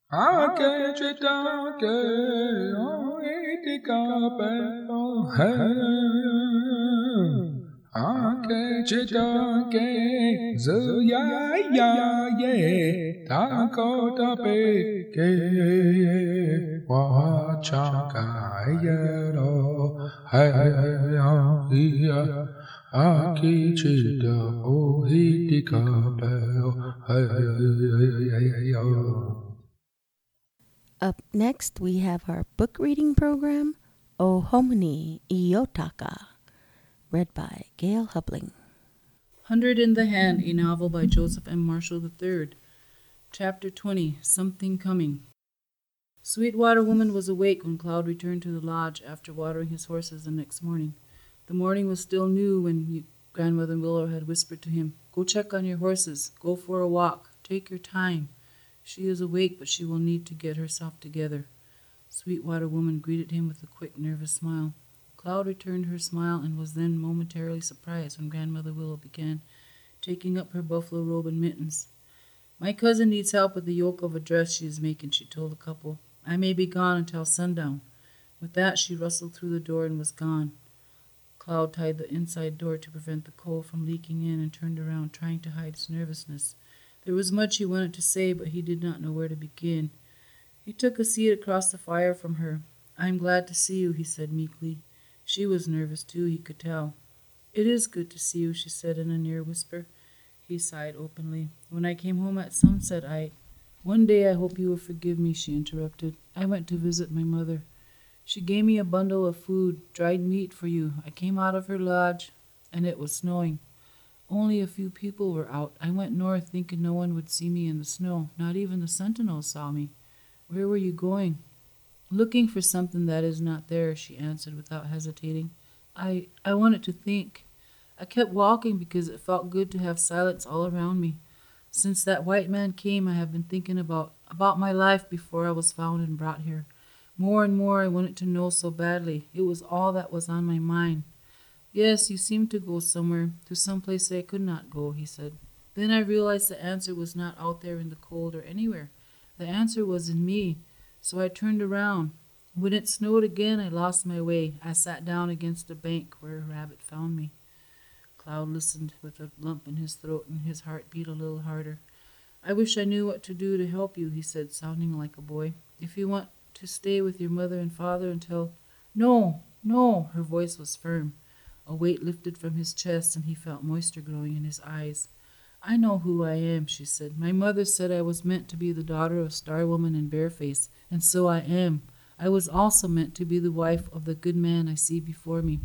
Ake chitake oitikape ohe. Ake chitake zuyayaye takotape ke wachakayero hey Aki chita ohitikape hey. Up next, we have our book reading program, O Homini Iotaka, read by Gail Hubling. Hundred in the Hand, a novel by Joseph M. Marshall III. Chapter 20, Something Coming. Sweetwater Woman was awake when Cloud returned to the lodge after watering his horses the next morning. The morning was still new when Grandmother Willow had whispered to him, "Go check on your horses. Go for a walk. Take your time. She is awake, but she will need to get herself together." Sweetwater Woman greeted him with a quick, nervous smile. Cloud returned her smile and was then momentarily surprised when Grandmother Willow began taking up her buffalo robe and mittens. "My cousin needs help with the yoke of a dress she is making," she told the couple. "I may be gone until sundown." With that, she rustled through the door and was gone. Cloud tied the inside door to prevent the coal from leaking in and turned around, trying to hide his nervousness. There was much he wanted to say, but he did not know where to begin. He took a seat across the fire from her. "I am glad to see you," he said meekly. She was nervous too, he could tell. "It is good to see you," she said in a near whisper. He sighed openly. "When I came home at sunset, One day I hope you will forgive me," she interrupted. "I went to visit my mother. She gave me a bundle of food, dried meat for you. I came out of her lodge, and it was snowing. Only a few people were out. I went north thinking no one would see me in the snow. Not even the sentinels saw me." "Where were you going?" "Looking for something that is not there," she answered without hesitating. I wanted to think. I kept walking because it felt good to have silence all around me. Since that white man came, I have been thinking about my life before I was found and brought here. More and more I wanted to know so badly. It was all that was on my mind." "Yes, you seemed to go somewhere, to some place I could not go," he said. "Then I realized the answer was not out there in the cold or anywhere. The answer was in me. So I turned around. When it snowed again, I lost my way. I sat down against a bank where a rabbit found me." Cloud listened with a lump in his throat, and his heart beat a little harder. "I wish I knew what to do to help you," he said, sounding like a boy. "If you want to stay with your mother and father until—" "No, no!" Her voice was firm. A weight lifted from his chest, and he felt moisture growing in his eyes. "I know who I am," she said. "My mother said I was meant to be the daughter of Star Woman and Bareface, and so I am. I was also meant to be the wife of the good man I see before me."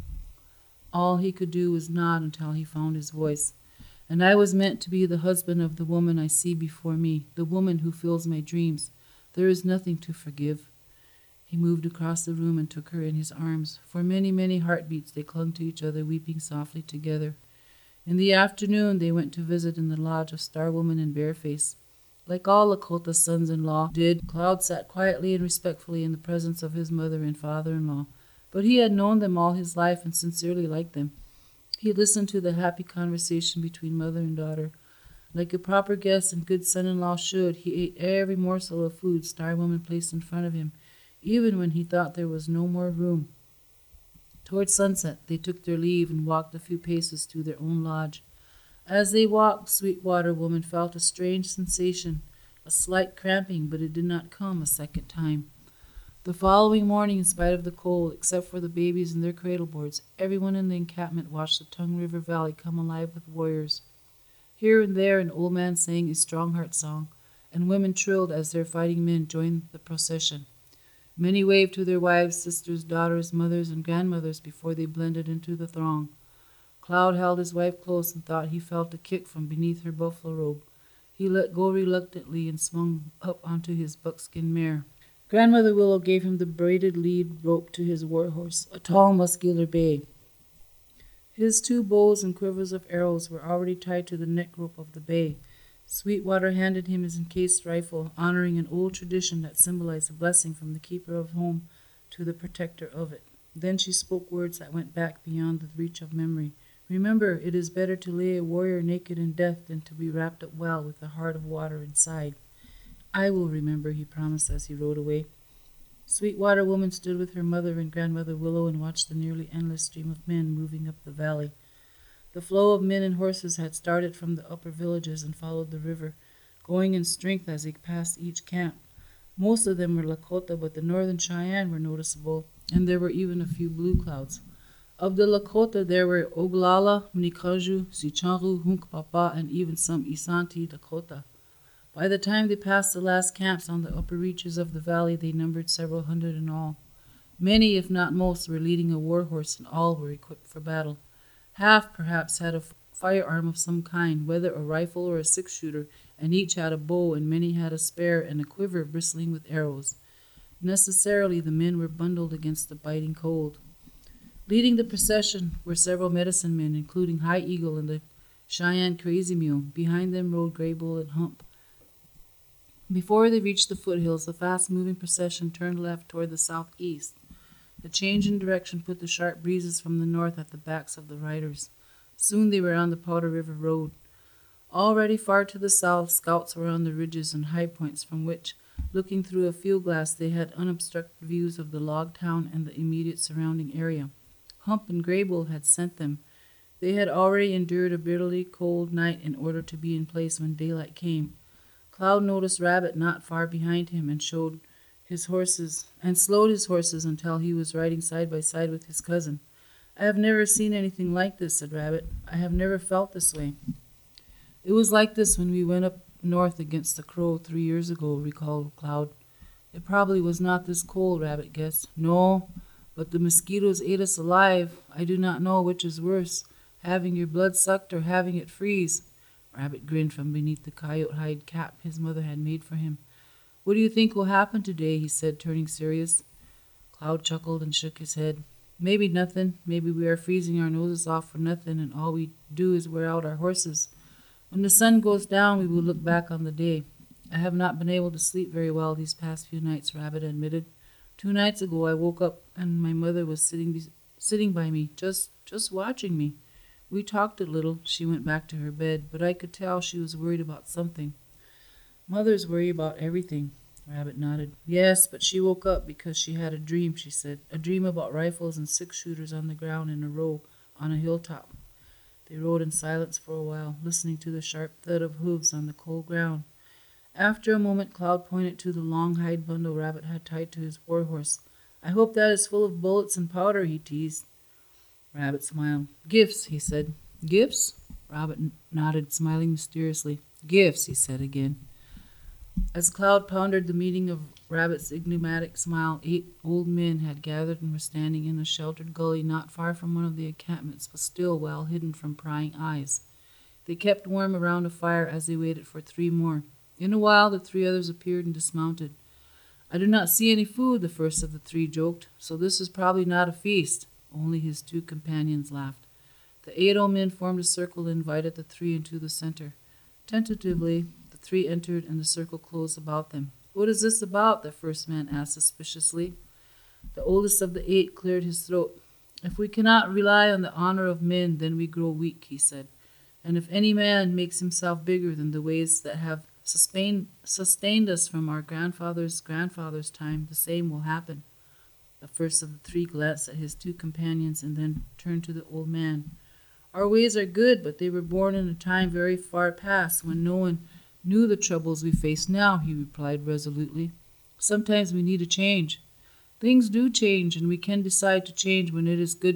All he could do was nod until he found his voice. "And I was meant to be the husband of the woman I see before me, the woman who fills my dreams. There is nothing to forgive." He moved across the room and took her in his arms. For many, many heartbeats they clung to each other, weeping softly together. In the afternoon they went to visit in the lodge of Star Woman and Bareface. Like all Lakota's sons-in-law did, Cloud sat quietly and respectfully in the presence of his mother and father-in-law. But he had known them all his life and sincerely liked them. He listened to the happy conversation between mother and daughter. Like a proper guest and good son-in-law should, he ate every morsel of food Star Woman placed in front of him, even when he thought there was no more room. Towards sunset they took their leave and walked a few paces to their own lodge. As they walked, Sweetwater Woman felt a strange sensation, a slight cramping, but it did not come a second time. The following morning, in spite of the cold, except for the babies and their cradle boards, everyone in the encampment watched the Tongue River Valley come alive with warriors. Here and there an old man sang his Strongheart song, and women trilled as their fighting men joined the procession. Many waved to their wives, sisters, daughters, mothers, and grandmothers before they blended into the throng. Cloud held his wife close and thought he felt a kick from beneath her buffalo robe. He let go reluctantly and swung up onto his buckskin mare. Grandmother Willow gave him the braided lead rope to his warhorse, a tall, muscular bay. His 2 bows and quivers of arrows were already tied to the neck rope of the bay. Sweetwater handed him his encased rifle, honoring an old tradition that symbolized a blessing from the keeper of home to the protector of it. Then she spoke words that went back beyond the reach of memory. "Remember, it is better to lay a warrior naked in death than to be wrapped up well with a heart of water inside." I will remember, he promised as he rode away. Sweetwater Woman stood with her mother and Grandmother Willow and watched the nearly endless stream of men moving up the valley. The flow of men and horses had started from the upper villages and followed the river, going in strength as they passed each camp. Most of them were Lakota, but the Northern Cheyenne were noticeable, and there were even a few Blue Clouds. Of the Lakota, there were Oglala, Mnikaju, Sichanru, Hunkpapa, and even some Isanti Dakota. By the time they passed the last camps on the upper reaches of the valley, they numbered several hundred in all. Many, if not most, were leading a war horse, and all were equipped for battle. Half, perhaps, had a firearm of some kind, whether a rifle or a six-shooter, and each had a bow, and many had a spear and a quiver bristling with arrows. Necessarily, the men were bundled against the biting cold. Leading the procession were several medicine men, including High Eagle and the Cheyenne Crazy Mule. Behind them rode Grey Bull and Hump. Before they reached the foothills, the fast-moving procession turned left toward the southeast. The change in direction put the sharp breezes from the north at the backs of the riders. Soon they were on the Powder River Road. Already far to the south, scouts were on the ridges and high points from which, looking through a field glass, they had unobstructed views of the log town and the immediate surrounding area. Hump and Grey Bull had sent them. They had already endured a bitterly cold night in order to be in place when daylight came. Cloud noticed Rabbit not far behind him and slowed his horses until he was riding side by side with his cousin. I have never seen anything like this, said Rabbit. I have never felt this way. It was like this when we went up north against the Crow 3 years ago, recalled Cloud. It probably was not this cold, Rabbit guessed. No, but the mosquitoes ate us alive. I do not know which is worse, having your blood sucked or having it freeze. Rabbit grinned from beneath the coyote hide cap his mother had made for him. What do you think will happen today? He said, turning serious. Cloud chuckled and shook his head. Maybe nothing. Maybe we are freezing our noses off for nothing, and all we do is wear out our horses. When the sun goes down, we will look back on the day. I have not been able to sleep very well these past few nights, Rabbit admitted. 2 nights ago I woke up and my mother was sitting by me, just watching me. We talked a little. She went back to her bed, but I could tell she was worried about something. Mothers worry about everything, Rabbit nodded. Yes, but she woke up because she had a dream, she said. A dream about rifles and six-shooters on the ground in a row on a hilltop. They rode in silence for a while, listening to the sharp thud of hooves on the cold ground. After a moment, Cloud pointed to the long hide bundle Rabbit had tied to his war horse. I hope that is full of bullets and powder, he teased. Rabbit smiled. Gifts, he said. Gifts? Rabbit nodded, smiling mysteriously. Gifts, he said again. As Cloud pondered the meaning of Rabbit's enigmatic smile, 8 old men had gathered and were standing in a sheltered gully not far from one of the encampments, but still well hidden from prying eyes. They kept warm around a fire as they waited for 3 more. In a while, the 3 others appeared and dismounted. I do not see any food, the first of the 3 joked, so this is probably not a feast. Only his 2 companions laughed. The 8 old men formed a circle and invited the 3 into the center. Tentatively, the 3 entered and the circle closed about them. What is this about? The first man asked suspiciously. The oldest of the 8 cleared his throat. If we cannot rely on the honor of men, then we grow weak, he said. And if any man makes himself bigger than the ways that have sustained us from our grandfather's time, the same will happen. The first of the 3 glanced at his 2 companions and then turned to the old man. Our ways are good, but they were born in a time very far past when no one knew the troubles we face now, he replied resolutely. Sometimes we need a change. Things do change, and we can decide to change when it is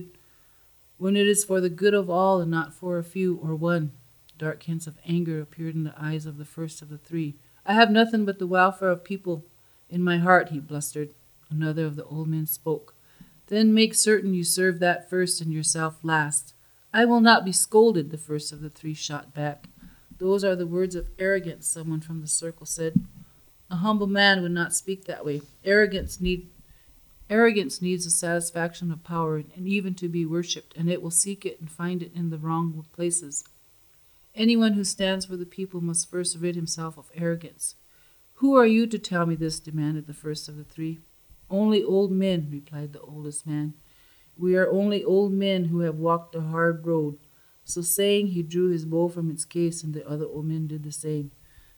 for the good of all and not for a few or one. Dark hints of anger appeared in the eyes of the first of the 3. I have nothing but the welfare of people in my heart, he blustered. Another of the old men spoke. Then make certain you serve that first and yourself last. I will not be scolded, the first of the 3 shot back. Those are the words of arrogance, someone from the circle said. A humble man would not speak that way. Arrogance needs the satisfaction of power and even to be worshipped, and it will seek it and find it in the wrong places. Anyone who stands for the people must first rid himself of arrogance. Who are you to tell me this? Demanded the first of the 3. Only old men, replied the oldest man. We are only old men who have walked the hard road. So saying, he drew his bow from its case, and the other old men did the same.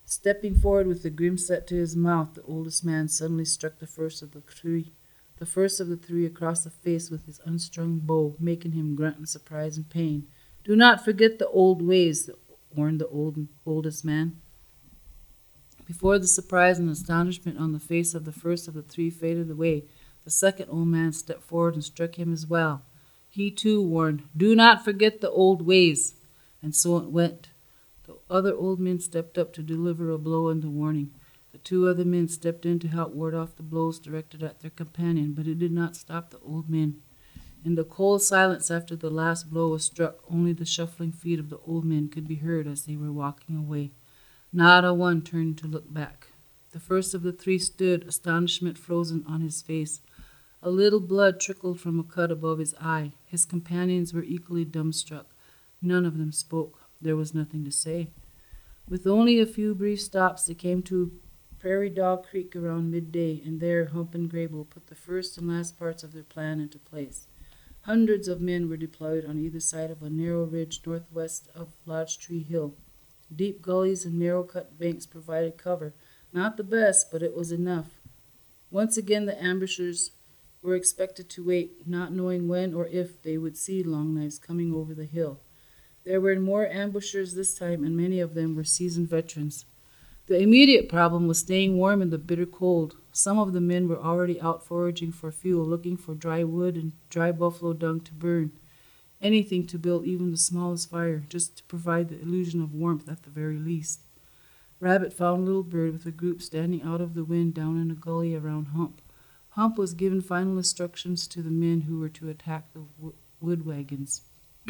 Stepping forward with a grim set to his mouth, the oldest man suddenly struck the first of the three across the face with his unstrung bow, making him grunt in surprise and pain. "Do not forget the old ways," warned the oldest man. Before the surprise and astonishment on the face of the first of the three faded away, the second old man stepped forward and struck him as well. He too warned, "Do not forget the old ways." And so it went. The other old men stepped up to deliver a blow and a warning. The two other men stepped in to help ward off the blows directed at their companion, but it did not stop the old men. In the cold silence after the last blow was struck, only the shuffling feet of the old men could be heard as they were walking away. Not a one turned to look back. The first of the three stood, astonishment frozen on his face. A little blood trickled from a cut above his eye. His companions were equally dumbstruck. None of them spoke. There was nothing to say. With only a few brief stops, they came to Prairie Dog Creek around midday, and there Hump and Grable put the first and last parts of their plan into place. Hundreds of men were deployed on either side of a narrow ridge northwest of Lodge Tree Hill. Deep gullies and narrow-cut banks provided cover. Not the best, but it was enough. Once again the ambushers were expected to wait, not knowing when or if they would see Long Knives coming over the hill. There were more ambushers this time, and many of them were seasoned veterans. The immediate problem was staying warm in the bitter cold. Some of the men were already out foraging for fuel, looking for dry wood and dry buffalo dung to burn. Anything to build even the smallest fire, just to provide the illusion of warmth at the very least. Rabbit found Little Bird with a group standing out of the wind down in a gully around Hump. Hump was given final instructions to the men who were to attack the wood wagons.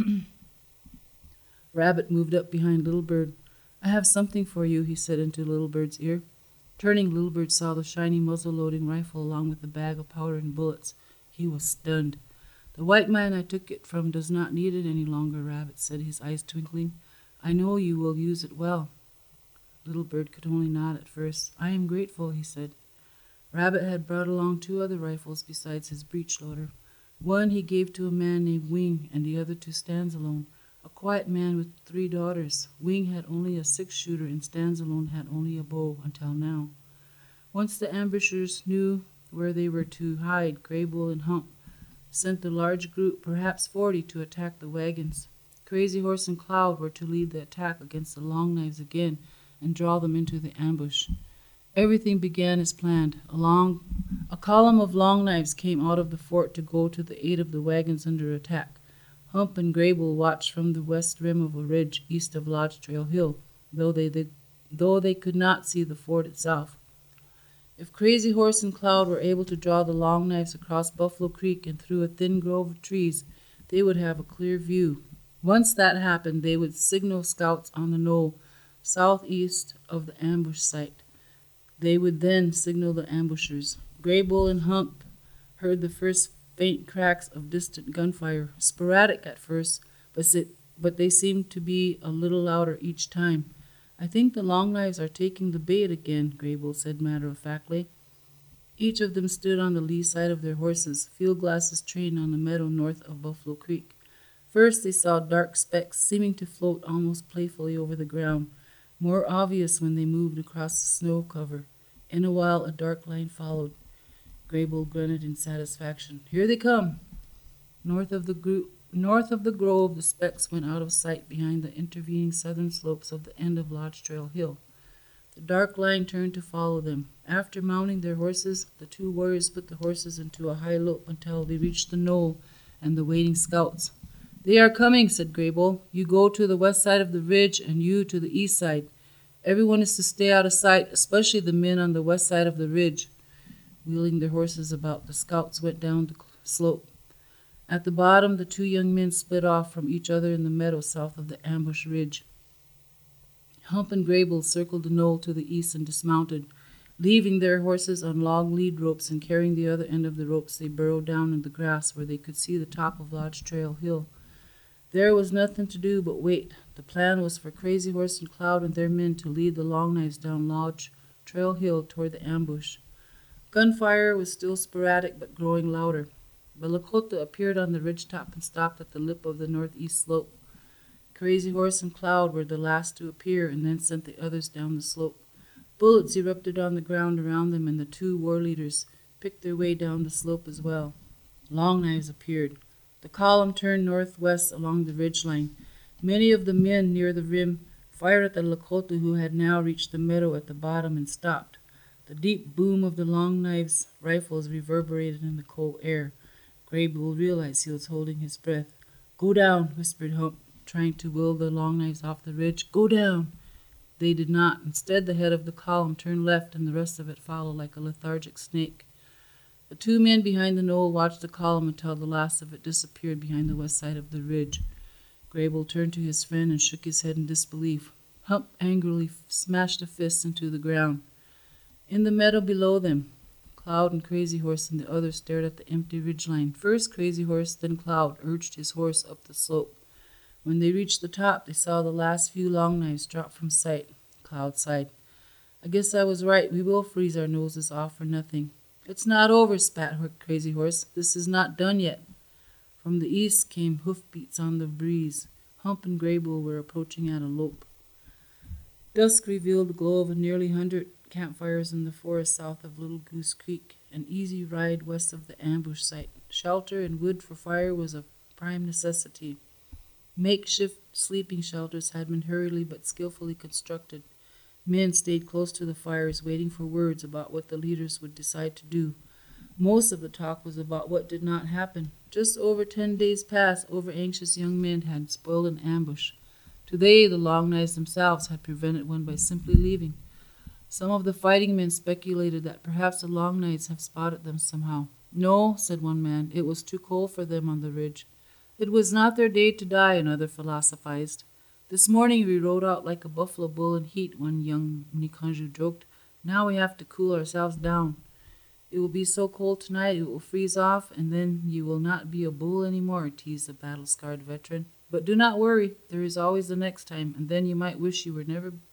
Rabbit moved up behind Little Bird. "I have something for you," he said into Little Bird's ear. Turning, Little Bird saw the shiny muzzle-loading rifle along with the bag of powder and bullets. He was stunned. "The white man I took it from does not need it any longer," Rabbit said, his eyes twinkling. "I know you will use it well." Little Bird could only nod at first. "I am grateful," he said. Rabbit had brought along two other rifles besides his breech-loader. One he gave to a man named Wing, and the other to Stanzalone, a quiet man with 3 daughters. Wing had only a 6-shooter, and Stanzalone had only a bow until now. Once the ambushers knew where they were to hide, Grable and Hump sent a large group, perhaps 40, to attack the wagons. Crazy Horse and Cloud were to lead the attack against the Long Knives again and draw them into the ambush. Everything began as planned. A column of Long Knives came out of the fort to go to the aid of the wagons under attack. Hump and Grable watched from the west rim of a ridge east of Lodge Trail Hill, though they could not see the fort itself. If Crazy Horse and Cloud were able to draw the Long Knives across Buffalo Creek and through a thin grove of trees, they would have a clear view. Once that happened, they would signal scouts on the knoll southeast of the ambush site. They would then signal the ambushers. Grable and Hump heard the first faint cracks of distant gunfire, sporadic at first, but they seemed to be a little louder each time. "I think the Long Knives are taking the bait again," Grable said matter-of-factly. Each of them stood on the lee side of their horses, field glasses trained on the meadow north of Buffalo Creek. First they saw dark specks seeming to float almost playfully over the ground, more obvious when they moved across the snow cover. In a while a dark line followed. Grable grunted in satisfaction. "Here they come." North of the grove, the specks went out of sight behind the intervening southern slopes of the end of Lodge Trail Hill. The dark line turned to follow them. After mounting their horses, the two warriors put the horses into a high lope until they reached the knoll and the waiting scouts. "They are coming," said Grable. "You go to the west side of the ridge and you to the east side. Everyone is to stay out of sight, especially the men on the west side of the ridge." Wheeling their horses about, the scouts went down the slope. At the bottom, the two young men split off from each other in the meadow south of the ambush ridge. Hump and Grable circled the knoll to the east and dismounted. Leaving their horses on long lead ropes and carrying the other end of the ropes, they burrowed down in the grass where they could see the top of Lodge Trail Hill. There was nothing to do but wait. The plan was for Crazy Horse and Cloud and their men to lead the Long Knives down Lodge Trail Hill toward the ambush. Gunfire was still sporadic but growing louder. Lakota appeared on the ridgetop and stopped at the lip of the northeast slope. Crazy Horse and Cloud were the last to appear and then sent the others down the slope. Bullets erupted on the ground around them, and the two war leaders picked their way down the slope as well. Long knives appeared. The column turned northwest along the ridgeline. Many of the men near the rim fired at the Lakota, who had now reached the meadow at the bottom and stopped. The deep boom of the Long Knives' rifles reverberated in the cold air. Grey Bull realized he was holding his breath. "Go down," whispered Hump, trying to will the Long Knives off the ridge. "Go down." They did not. Instead, the head of the column turned left, and the rest of it followed like a lethargic snake. The two men behind the knoll watched the column until the last of it disappeared behind the west side of the ridge. Grey Bull turned to his friend and shook his head in disbelief. Hump angrily smashed a fist into the ground. In the meadow below them, Cloud and Crazy Horse and the others stared at the empty ridgeline. First Crazy Horse, then Cloud urged his horse up the slope. When they reached the top, they saw the last few Long Knives drop from sight. Cloud sighed. "I guess I was right. We will freeze our noses off for nothing." "It's not over," spat Crazy Horse. "This is not done yet." From the east came hoofbeats on the breeze. Hump and Grey Bull were approaching at a lope. Dusk revealed the glow of nearly 100 campfires in the forest south of Little Goose Creek, an easy ride west of the ambush site. Shelter and wood for fire was a prime necessity. Makeshift sleeping shelters had been hurriedly but skillfully constructed. Men stayed close to the fires, waiting for words about what the leaders would decide to do. Most of the talk was about what did not happen. Just over 10 days past, over-anxious young men had spoiled an ambush. Today, the Long Knives themselves had prevented one by simply leaving. Some of the fighting men speculated that perhaps the Long Knives have spotted them somehow. "No," said one man, "it was too cold for them on the ridge." "It was not their day to die," another philosophized. "This morning we rode out like a buffalo bull in heat," one young Miniconjou joked. "Now we have to cool ourselves down. It will be so cold tonight it will freeze off, and then you will not be a bull any more," teased the battle-scarred veteran. "But do not worry, there is always the next time, and then you might wish you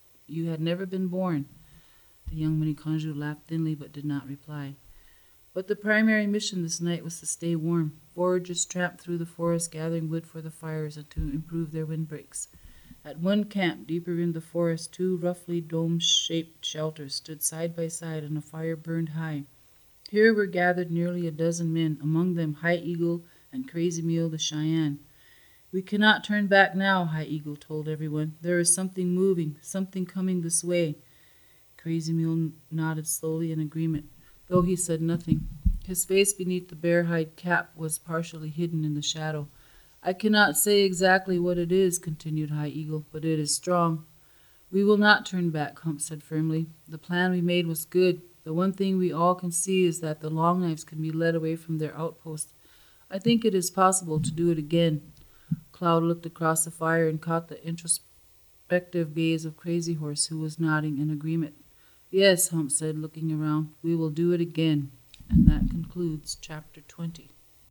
had never been born." The young Miniconjou laughed thinly but did not reply. But the primary mission this night was to stay warm. Foragers tramped through the forest gathering wood for the fires and to improve their windbreaks. At one camp deeper in the forest, two roughly dome-shaped shelters stood side by side and a fire burned high. Here were gathered nearly a dozen men, among them High Eagle and Crazy Mule the Cheyenne. "We cannot turn back now," High Eagle told everyone. "There is something moving, something coming this way." Crazy Mule nodded slowly in agreement, though he said nothing. His face beneath the bear-hide cap was partially hidden in the shadow. "I cannot say exactly what it is," continued High Eagle, "but it is strong." "We will not turn back," Hump said firmly. "The plan we made was good. The one thing we all can see is that the Long Knives can be led away from their outpost. I think it is possible to do it again." Cloud looked across the fire and caught the introspective gaze of Crazy Horse, who was nodding in agreement. "Yes," Hump said, looking around, "we will do it again." And that concludes Chapter 20.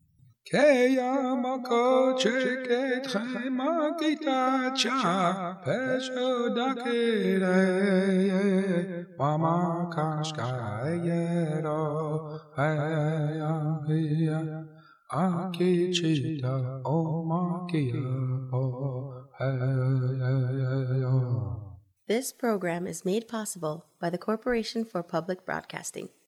Kayamako cheke trema kita cha pesho dakere mama kashkayero haya aki chita o makia o haya. This program is made possible by the Corporation for Public Broadcasting.